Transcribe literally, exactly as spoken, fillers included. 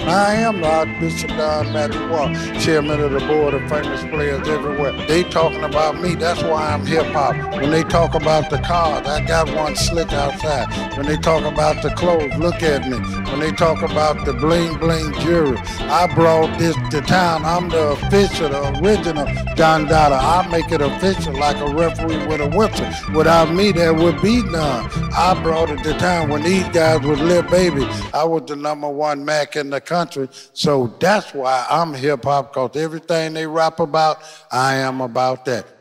I am the Archbishop Don Matthew, chairman of the board of famous players everywhere. They talking about me, that's why I'm hip hop. When they talk about the cars, I got one slick outside. When they talk about the clothes, look at me. When they talk about the bling bling jewelry, I brought this to town. I'm the official, the original Don Dada. I make it official like a referee with a whistle. Without me, there would be none. I brought it to town when these guys was little baby. I was the number one Mac in the country. So that's why I'm hip hop, because everything they rap about, I am about that.